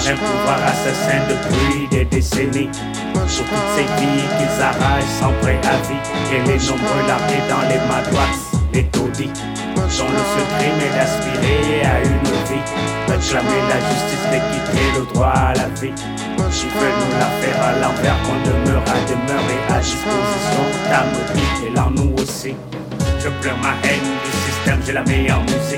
un pouvoir assassin depuis des décennies. Pour toutes ces vies qu'ils arrachent sans préavis, et les nombreux largués dans les madouas, les taudis, dont le seul crime est d'aspirer à une vie, réclamer la justice, l'équité, le droit à la vie. Ils veulent nous la faire à l'envers, qu'on demeure à demeure et à disposition. Ta maudite et l'en nous aussi. Je pleure ma haine du système, j'ai la meilleure musique.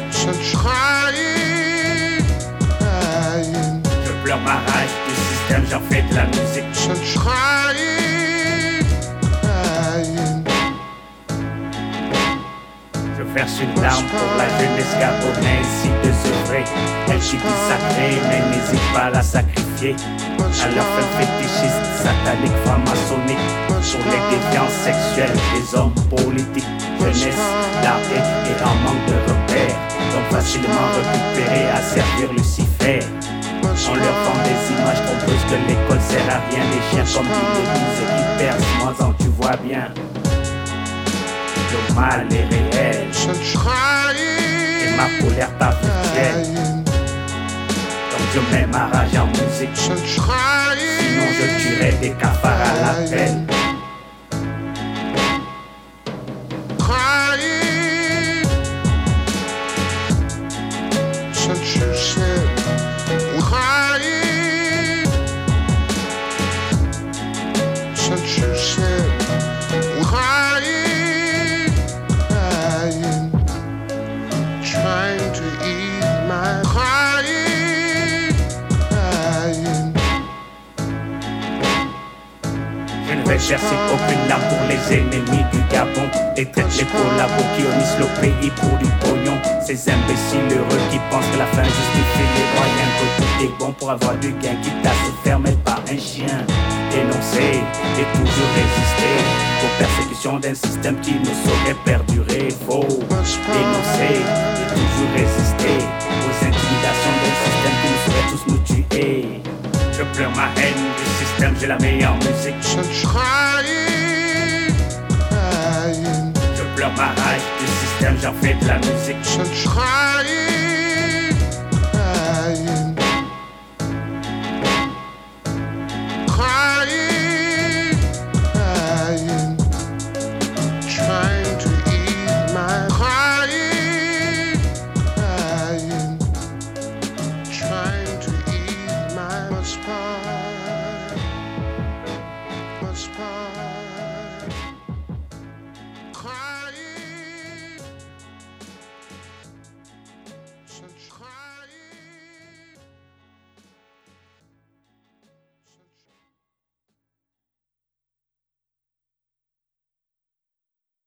Je pleure ma rage du système, j'en fais de la musique. Je verse une larme pour la jeunesse gabonaise, si de sevrer. Elle subit sacrée, mais n'hésite pas à la sacrifier. À leur fin fétichiste, satanique, franc-maçonnique. Pour les déviances sexuelles des hommes politiques. Jeunesse, larguée et en manque de repères, donc facilement récupérés à servir Lucifer. On leur vend des images trompeuses que l'école sert à rien. Des chiens comme ils les disent et qui percent, moi en tu vois bien. Le mal est réel et ma colère pas virtuelle. Donc je mets ma rage en musique, sinon je tuerai des cafards à l'appel. Je ne vais chercher aucune larme pour les ennemis du Gabon. Et traite les collabos qui unissent le pays pour du pognon. Ces imbéciles heureux qui pensent que la fin justifie les moyens, que tout est bon pour avoir du gain, quitte à se faire mettre par un chien. Dénoncer et toujours résister aux persécutions d'un système qui ne saurait perdurer. Faut dénoncer et toujours résister aux intimidations d'un système qui nous saurait tous nous tuer. Je pleure ma haine du système, j'ai la meilleure musique. Je pleure ma rage du système, j'en fais de la musique. Spot.